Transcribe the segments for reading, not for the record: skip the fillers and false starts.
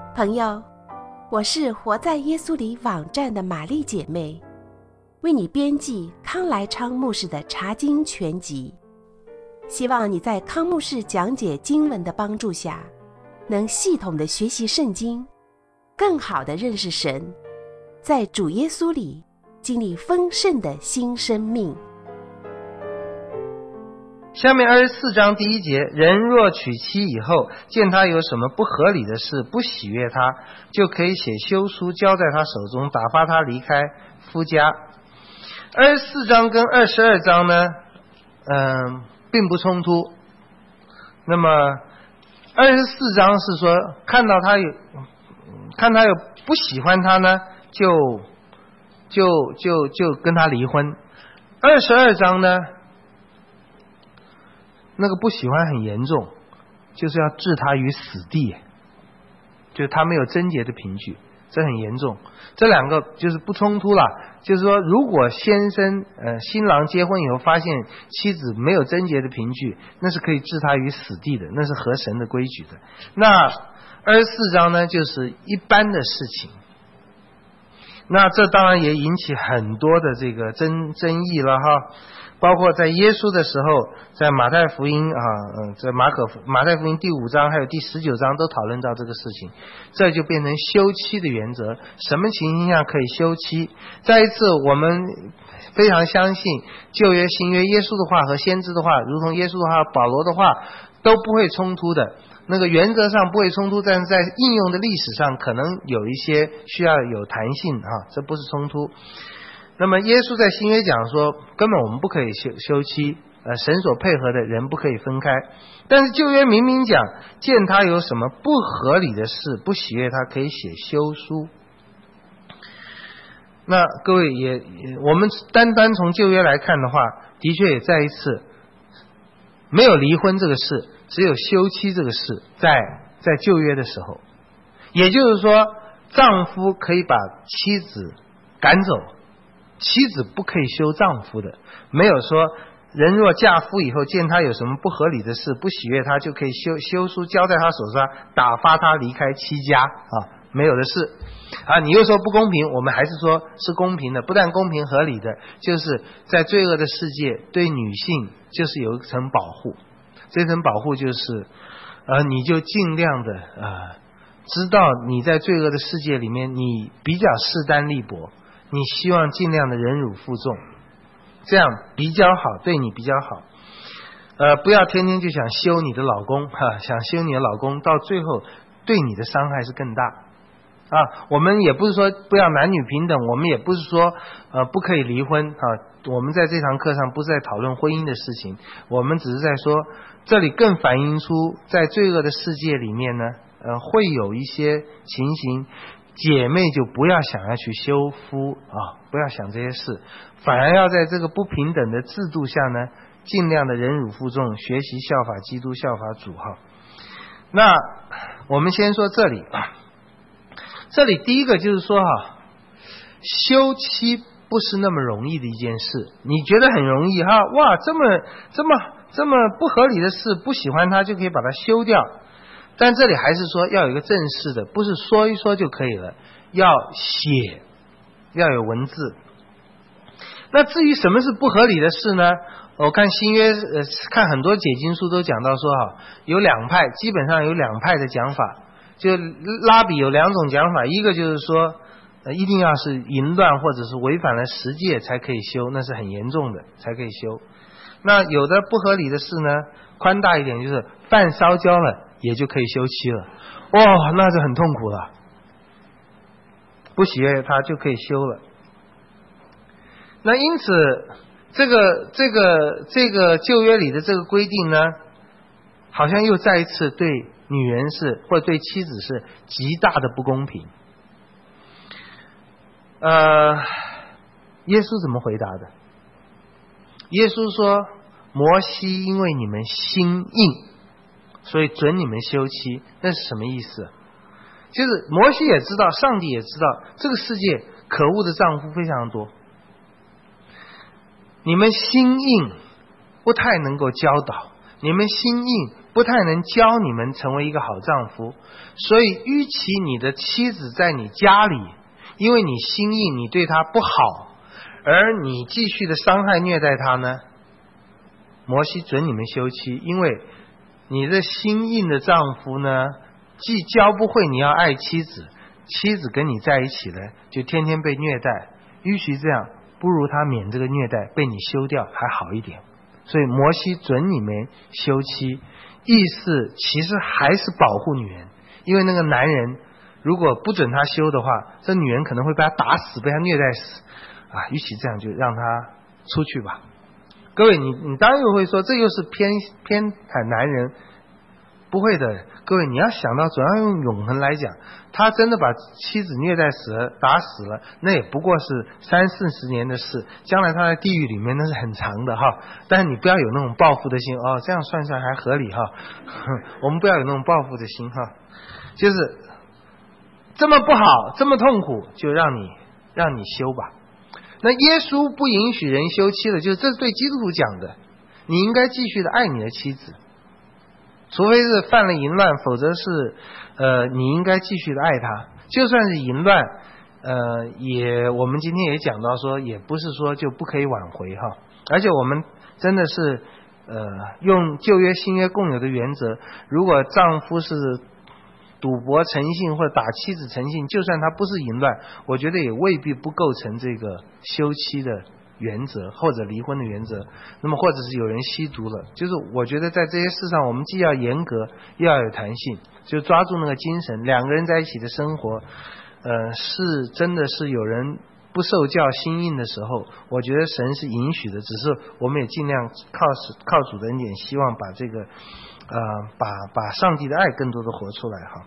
朋友，我是活在耶稣里网站的玛丽姐妹，为你编辑康来昌牧师的查经全集，希望你在康牧师讲解经文的帮助下，能系统的学习圣经，更好的认识神，在主耶稣里经历丰盛的新生命。 下面24章第1节，人若娶妻以后，见他有什么不合理的事，不喜悦他，就可以写休书交在他手中，打发他离开夫家。24章跟22章呢并不冲突。那么24章是说看他有不喜欢他呢，就跟他离婚。22章呢，那个不喜欢很严重，就是要置他于死地，就是他没有贞洁的凭据，这很严重。这两个就是不冲突了，就是说如果新郎结婚以后发现妻子没有贞洁的凭据，那是可以置他于死地的，那是合神的规矩的。那24章呢，就是一般的事情。那这当然也引起很多的这个争议了哈。包括在耶稣的时候，在马太福音在马太福音第5章还有第19章都讨论到这个事情，这就变成休妻的原则，什么情形下可以休妻。再一次，我们非常相信旧约新约耶稣的话和先知的话，如同耶稣的话保罗的话都不会冲突的，那个原则上不会冲突，但是在应用的历史上可能有一些需要有弹性这不是冲突。那么耶稣在新约讲说，根本我们不可以休妻，神所配合的人不可以分开。但是旧约明明讲，见他有什么不合理的事，不喜悦他，可以写休书。那各位我们单从旧约来看的话，的确也再一次没有离婚这个事，只有休妻这个事，在旧约的时候，也就是说丈夫可以把妻子赶走，妻子不可以休丈夫的，没有说人若嫁夫以后见他有什么不合理的事，不喜悦他，就可以休书交在他手上，打发他离开妻家没有的事你又说不公平，我们还是说是公平的，不但公平合理的，就是在罪恶的世界对女性就是有一层保护，这层保护就是你就尽量的知道你在罪恶的世界里面你比较势单力薄，你希望尽量的忍辱负重，这样比较好，对你比较好。不要天天就想休你的老公想休你的老公，到最后对你的伤害是更大我们也不是说不要男女平等，我们也不是说不可以离婚我们在这堂课上不是在讨论婚姻的事情，我们只是在说这里更反映出在罪恶的世界里面呢会有一些情形，姐妹就不要想要去休夫不要想这些事，反而要在这个不平等的制度下呢，尽量的忍辱负重，学习效法基督，效法主那我们先说这里第一个就是说休妻不是那么容易的一件事，你觉得很容易哇，这么不合理的事，不喜欢他就可以把它休掉，但这里还是说要有一个正式的，不是说一说就可以了，要写，要有文字。那至于什么是不合理的事呢？我看新约看很多解经书都讲到说有两派，基本上有两派的讲法，就拉比有2种讲法，一个就是说一定要是淫乱或者是违反了十诫才可以休，那是很严重的才可以休。那有的不合理的事呢，宽大一点，就是饭烧焦了也就可以休妻了，那是很痛苦了，不喜悦他就可以休了。那因此这个旧约里的这个规定呢，好像又再一次对女人或者对妻子是极大的不公平。耶稣怎么回答的？耶稣说，摩西因为你们心硬，所以准你们休妻。那是什么意思？就是摩西也知道，上帝也知道，这个世界可恶的丈夫非常多，你们心硬不太能够教导，你们心硬不太能教你们成为一个好丈夫。所以与其你的妻子在你家里，因为你心意你对她不好，而你继续的伤害虐待她呢，摩西准你们休妻，因为你的心硬的丈夫呢，既教不会你要爱妻子，妻子跟你在一起了就天天被虐待，与其这样，不如他免这个虐待，被你休掉还好一点。所以摩西准你们休妻，意思其实还是保护女人，因为那个男人如果不准他休的话，这女人可能会被他打死，被他虐待死啊！与其这样，就让他出去吧。各位，你当然又会说，这又是偏袒男人。不会的，各位，你要想到总要用永恒来讲，他真的把妻子虐待死了，打死了，那也不过是30-40年的事，将来他在地狱里面那是很长的哈。但是你不要有那种报复的心哦，这样算算还合理哈。我们不要有那种报复的心哈，就是这么不好，这么痛苦，就让你休吧。那耶稣不允许人休妻的，就是这是对基督徒讲的，你应该继续的爱你的妻子。除非是犯了淫乱，否则是你应该继续的爱他。就算是淫乱，我们今天也讲到说，也不是说就不可以挽回哈。而且我们真的是用旧约新约共有的原则，如果丈夫是赌博成性或者打妻子成性，就算他不是淫乱，我觉得也未必不构成这个休妻的原则或者离婚的原则。那么或者是有人吸毒了，就是我觉得在这些事上我们既要严格又要有弹性，就抓住那个精神，两个人在一起的生活是真的是有人不受教心硬的时候，我觉得神是允许的，只是我们也尽量靠主的恩典，希望把这个把上帝的爱更多的活出来哈。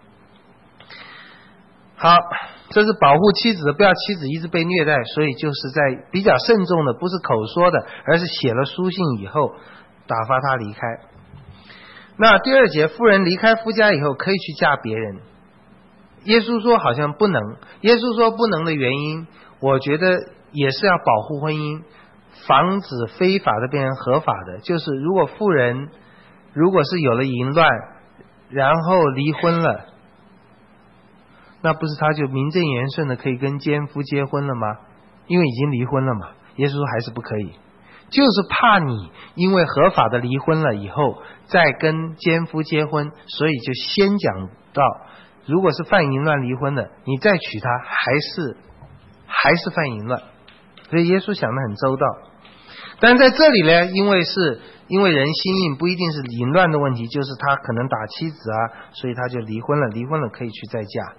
好，这是保护妻子的，不要妻子一直被虐待，所以就是在比较慎重的，不是口说的，而是写了书信以后打发他离开。那第2节，妇人离开夫家以后可以去嫁别人。耶稣说好像不能，耶稣说不能的原因，我觉得也是要保护婚姻，防止非法的变成合法的。就是如果妇人如果是有了淫乱，然后离婚了，那不是他就名正言顺的可以跟奸夫结婚了吗？因为已经离婚了嘛。耶稣说还是不可以，就是怕你因为合法的离婚了以后再跟奸夫结婚，所以就先讲到如果是犯淫乱离婚的，你再娶她还是犯淫乱。所以耶稣想得很周到。但在这里呢，因为人心硬，不一定是淫乱的问题，就是他可能打妻子啊，所以他就离婚了，离婚了可以去再嫁。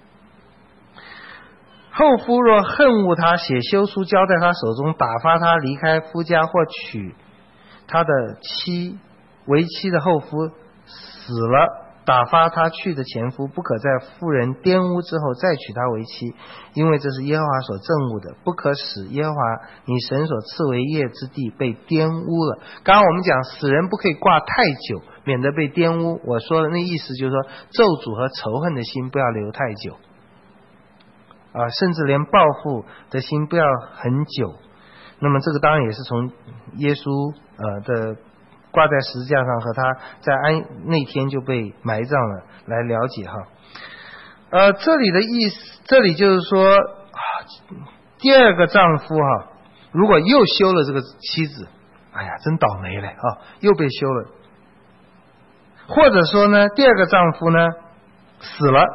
后夫若恨恶他，写休书交在他手中，打发他离开夫家，或娶他的为妻的后夫死了，打发他去的前夫，不可在妇人玷污之后再娶她为妻，因为这是耶和华所憎恶的，不可使耶和华你神所赐为业之地被玷污了。刚刚我们讲死人不可以挂太久，免得被玷污，我说的那意思就是说咒诅和仇恨的心不要留太久甚至连报复的心不要很久。那么这个当然也是从耶稣的挂在十字架上和他在那天就被埋葬了来了解哈。这里的意思，这里就是说第2个丈夫如果又休了这个妻子，哎呀真倒霉了又被休了。或者说呢，第2个丈夫呢死了，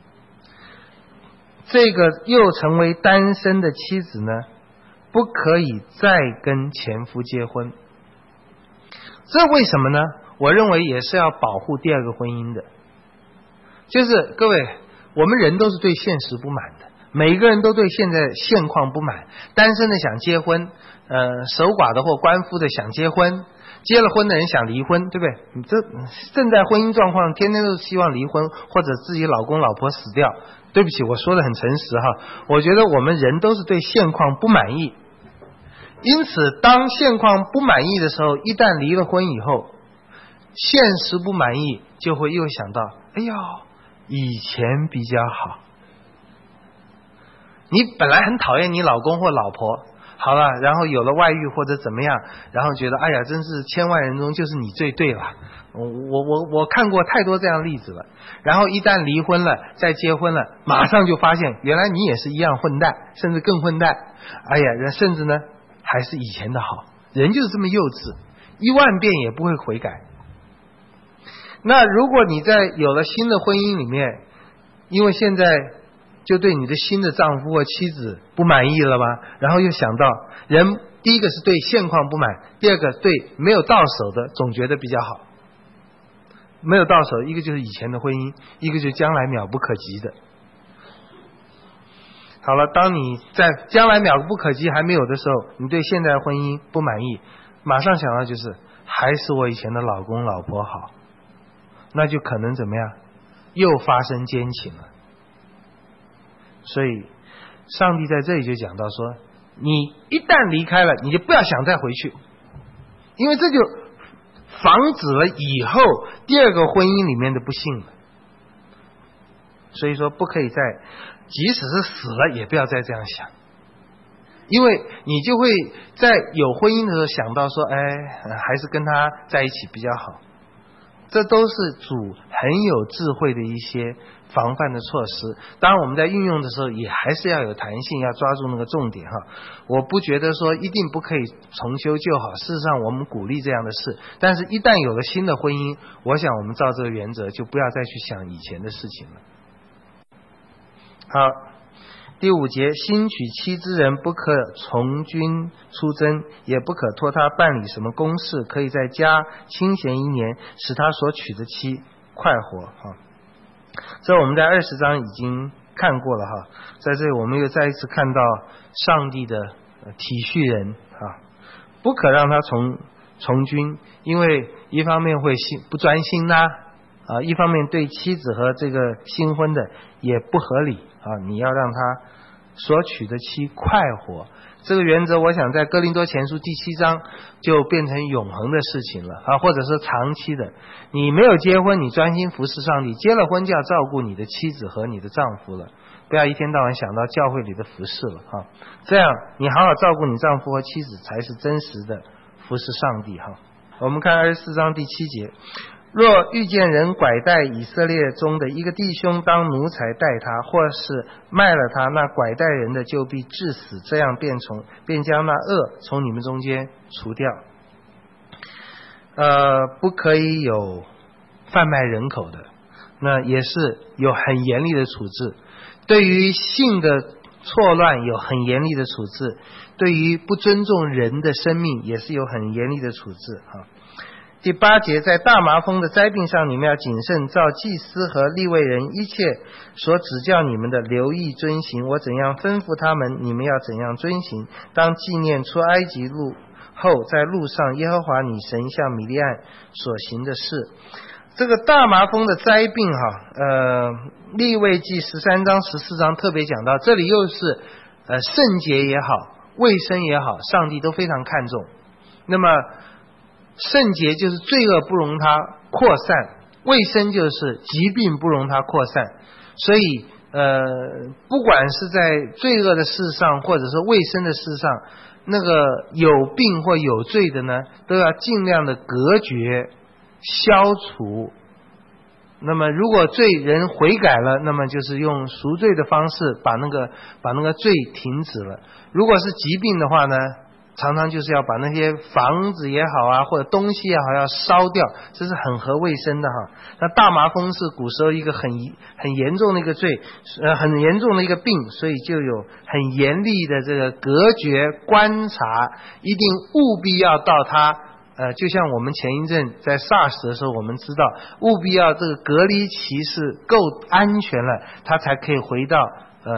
这个又成为单身的妻子呢，不可以再跟前夫结婚。这为什么呢？我认为也是要保护第2个婚姻的。就是各位，我们人都是对现实不满的，每一个人都对现在现况不满。单身的想结婚，守寡的或官夫的想结婚，结了婚的人想离婚，对不对？你这正在婚姻状况，天天都是希望离婚，或者自己老公老婆死掉。对不起，我说的很诚实我觉得我们人都是对现况不满意，因此当现况不满意的时候，一旦离了婚以后，现实不满意，就会又想到哎呦以前比较好。你本来很讨厌你老公或老婆， 好了，然后有了外遇或者怎么样，然后觉得哎呀，真是千万人中就是你最对了。我看过太多这样的例子了。然后一旦离婚了，再结婚了，马上就发现原来你也是一样混蛋，甚至更混蛋。哎呀，甚至呢还是以前的好。人就是这么幼稚，10000遍也不会悔改。那如果你在有了新的婚姻里面，因为现在就对你的新的丈夫或妻子不满意了吗？然后又想到人第一个是对现况不满，第二个对没有到手的总觉得比较好。没有到手，一个就是以前的婚姻，一个就是将来渺不可及的。好了，当你在将来渺不可及还没有的时候，你对现在的婚姻不满意，马上想到就是还是我以前的老公老婆好，那就可能怎么样，又发生奸情了。所以上帝在这里就讲到说，你一旦离开了，你就不要想再回去，因为这就防止了以后第二个婚姻里面的不幸了。所以说不可以再，即使是死了也不要再这样想，因为你就会在有婚姻的时候想到说，还是跟他在一起比较好。这都是主很有智慧的一些防范的措施。当然我们在运用的时候也还是要有弹性，要抓住那个重点哈。我不觉得说一定不可以重修旧好，事实上我们鼓励这样的事，但是一旦有了新的婚姻，我想我们照这个原则就不要再去想以前的事情了。好，第5节，新娶妻之人不可从军出征，也不可托他办理什么公事，可以在家清闲1年，使他所娶的妻快活。这我们在20章已经看过了哈，在这里我们又再一次看到上帝的体恤人不可让他从军，因为一方面会不专心一方面对妻子和这个新婚的也不合理你要让他所娶的妻快活。这个原则我想在哥林多前书第7章就变成永恒的事情了或者是长期的。你没有结婚，你专心服侍上帝，结了婚就要照顾你的妻子和你的丈夫了，不要一天到晚想到教会里的服侍了这样你好好照顾你丈夫和妻子才是真实的服侍上帝我们看24章第7节，若遇见人拐带以色列中的一个弟兄当奴才待他，或是卖了他，那拐带人的就必治死，这样便将那恶从你们中间除掉。不可以有贩卖人口的，那也是有很严厉的处置。对于性的错乱有很严厉的处置，对于不尊重人的生命也是有很严厉的处置第8节，在大麻风的灾病上，你们要谨慎，照祭司和利未人一切所指教你们的留意遵行。我怎样吩咐他们，你们要怎样遵行。当纪念出埃及路后，在路上耶和华你神向米利暗所行的事。这个大麻风的灾病利未记13章14章特别讲到，这里又是圣洁也好，卫生也好，上帝都非常看重。那么圣洁就是罪恶不容它扩散，卫生就是疾病不容它扩散。所以不管是在罪恶的事上或者是卫生的事上，那个有病或有罪的呢，都要尽量的隔绝消除。那么如果罪人悔改了，那么就是用赎罪的方式把那个罪停止了。如果是疾病的话呢，常常就是要把那些房子也好或者东西也好要烧掉，这是很合卫生的那大麻风是古时候一个很严重的一个罪，很严重的一个病，所以就有很严厉的这个隔绝观察，一定务必要到它就像我们前一阵在 SARS 的时候，我们知道务必要这个隔离期是够安全了，它才可以回到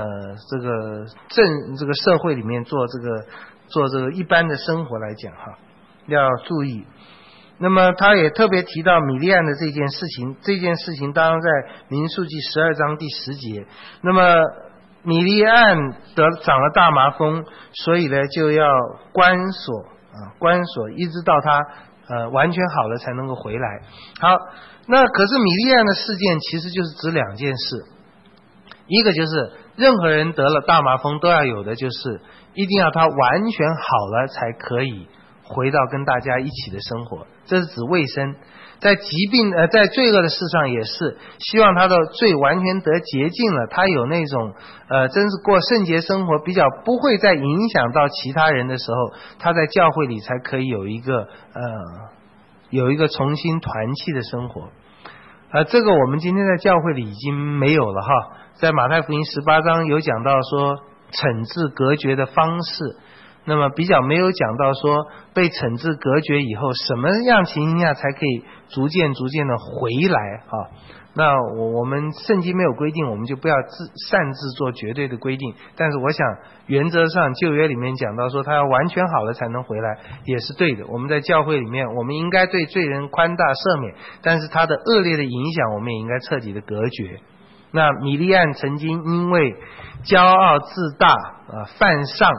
这个社会里面做这个一般的生活来讲要注意。那么他也特别提到米利暗的这件事情当然在民数记12章第10节。那么米利暗长了大麻风，所以呢就要关锁一直到他完全好了才能够回来。好，那可是米利暗的事件其实就是指2件事，一个就是任何人得了大麻风都要有的就是一定要他完全好了才可以回到跟大家一起的生活，这是指卫生。在疾病在罪恶的事上也是希望他的罪完全得洁净了，他有那种真是过圣洁生活，比较不会再影响到其他人的时候，他在教会里才可以有一个重新团契的生活。这个我们今天在教会里已经没有了哈。在马太福音18章有讲到说惩治隔绝的方式，那么比较没有讲到说被惩治隔绝以后什么样情形下才可以逐渐的回来啊。那我们圣经没有规定，我们就不要擅自做绝对的规定，但是我想原则上旧约里面讲到说他要完全好了才能回来也是对的。我们在教会里面我们应该对罪人宽大赦免，但是他的恶劣的影响我们也应该彻底的隔绝。那米利暗曾经因为骄傲自大犯上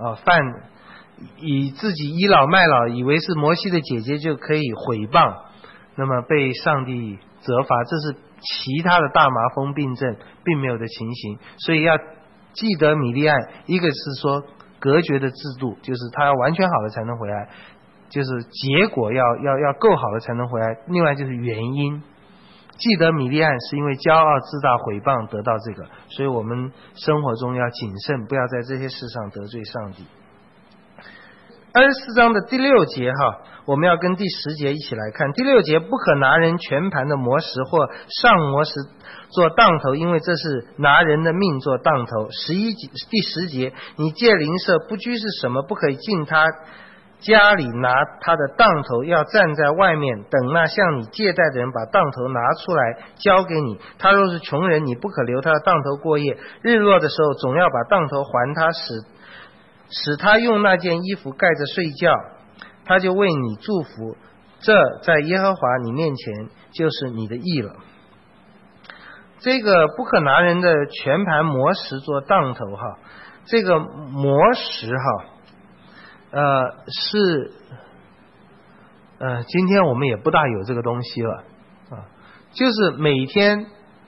以自己倚老卖老，以为是摩西的姐姐就可以毁谤，那么被上帝责罚，这是其他的大麻风病症并没有的情形。所以要记得米利暗，一个是说隔绝的制度，就是他要完全好了才能回来，就是结果要够好了才能回来，另外就是原因。记得米利暗是因为骄傲自大毁谤得到这个，所以我们生活中要谨慎，不要在这些事上得罪上帝。24章的第6节我们要跟第10节一起来看。第6节，不可拿人全盘的磨石或上磨石做当头，因为这是拿人的命做当头。第10节，你借邻舍不拘是什么，不可以进他家里拿他的当头，要站在外面等那向你借贷的人把当头拿出来交给你。他若是穷人，你不可留他的当头过夜，日落的时候总要把当头还他，使他用那件衣服盖着睡觉，他就为你祝福，这在耶和华你面前就是你的义了。这个不可拿人的全盘磨石做当头这个磨石是今天我们也不大有这个东西了就是每天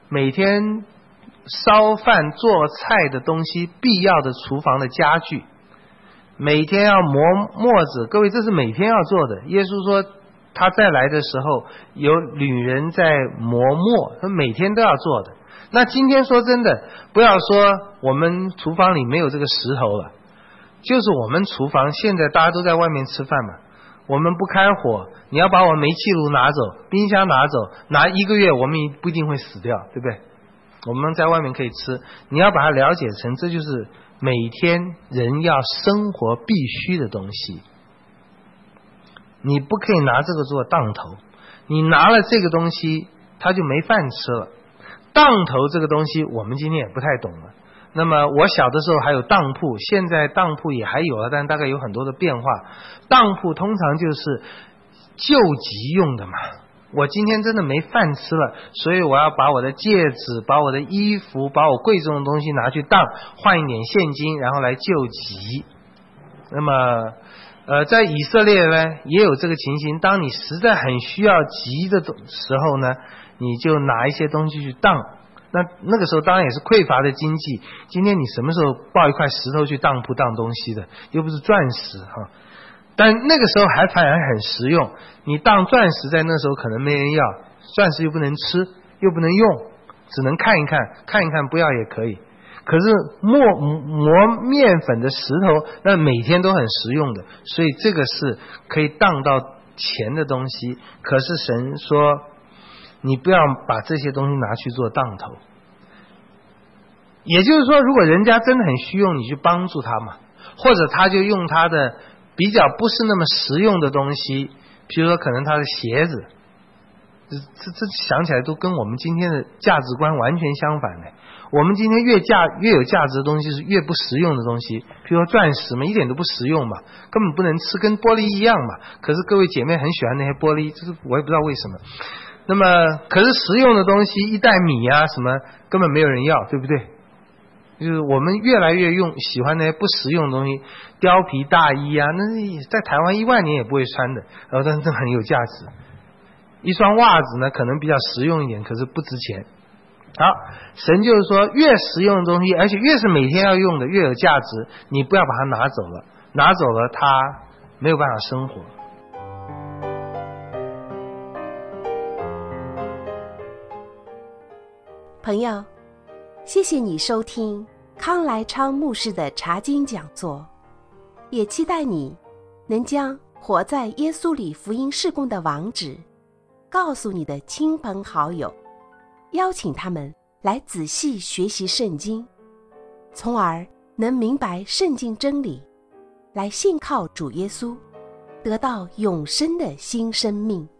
烧饭做菜的东西，必要的厨房的家具，每天要磨磨子，各位这是每天要做的。耶稣说他再来的时候有女人在磨墨，他每天都要做的。那今天说真的，不要说我们厨房里没有这个石头了，就是我们厨房现在大家都在外面吃饭嘛，我们不开火，你要把我煤气炉拿走，冰箱拿走，拿1个月我们不一定会死掉，对不对？我们在外面可以吃，你要把它了解成这就是每天人要生活必须的东西，你不可以拿这个做当头，你拿了这个东西他就没饭吃了。当头这个东西我们今天也不太懂了。那么我小的时候还有当铺，现在当铺也还有了，但大概有很多的变化。当铺通常就是救急用的嘛，我今天真的没饭吃了，所以我要把我的戒指，把我的衣服，把我贵重的东西拿去当，换一点现金，然后来救急。那么在以色列呢也有这个情形，当你实在很需要急的时候呢，你就拿一些东西去当。那个时候当然也是匮乏的经济，今天你什么时候抱一块石头去当铺当东西的，又不是钻石但那个时候还反而很实用。你当钻石在那时候可能没人要，钻石又不能吃又不能用，只能看一看，看一看不要也可以。可是磨面粉的石头那每天都很实用的，所以这个是可以当到钱的东西。可是神说你不要把这些东西拿去做当头，也就是说如果人家真的很需用，你去帮助他嘛，或者他就用他的比较不是那么实用的东西，比如说可能他的鞋子，这想起来都跟我们今天的价值观完全相反的。我们今天越有价值的东西是越不实用的东西，比如说钻石嘛，一点都不实用嘛，根本不能吃，跟玻璃一样嘛。可是各位姐妹很喜欢那些玻璃，这是我也不知道为什么。那么可是实用的东西，一袋米啊什么根本没有人要，对不对？就是我们越来越喜欢那些不实用的东西，貂皮大衣啊，那在台湾1万年也不会穿的，然后但是很有价值。一双袜子呢可能比较实用一点，可是不值钱。 好，神就是说越实用的东西，而且越是每天要用的越有价值，你不要把它拿走了，拿走了它没有办法生活。 朋友，谢谢你收听康来昌牧师的查经讲座，也期待你能将活在耶稣里福音事工的网址告诉你的亲朋好友，邀请他们来仔细学习圣经，从而能明白圣经真理，来信靠主耶稣，得到永生的新生命。